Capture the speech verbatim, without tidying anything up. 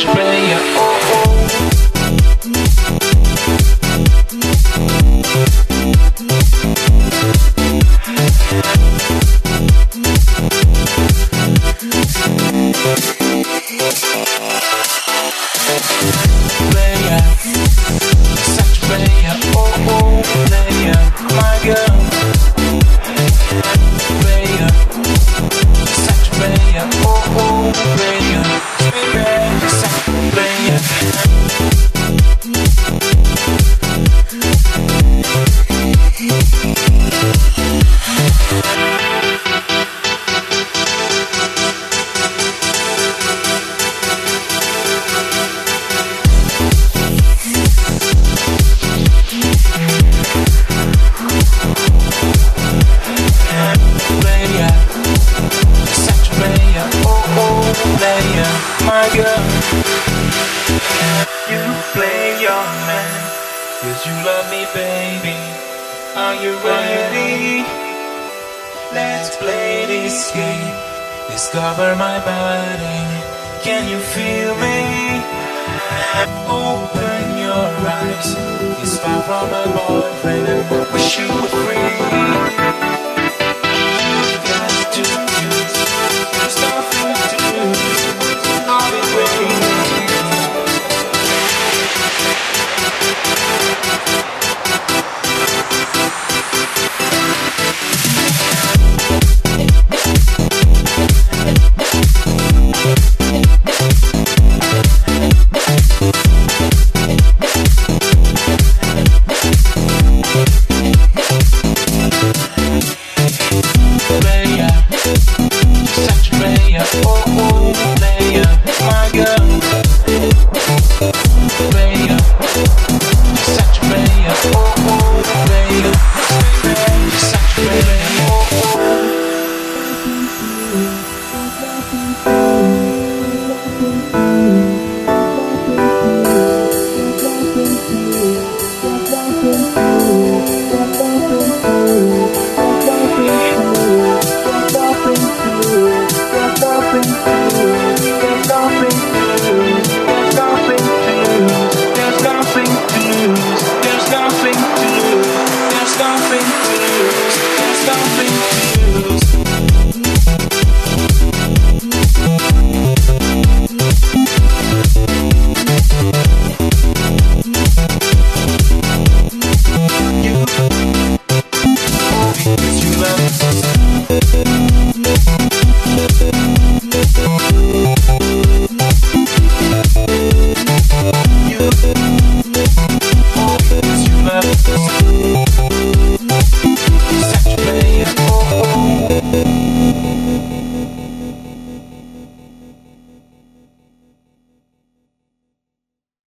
such a player. Oh, oh. Player, such a player. Oh, oh, player, my girl. Player, such a player. Oh, oh, player, player, such a player. My girl, you play your man, 'cause you love me, baby. Are you ready? Let's play this game. Discover my body. Can you feel me? Open your eyes. It's far from my boyfriend and wish you were free. You've got to choose. There's nothing to lose. Not in vain. You, because you love me.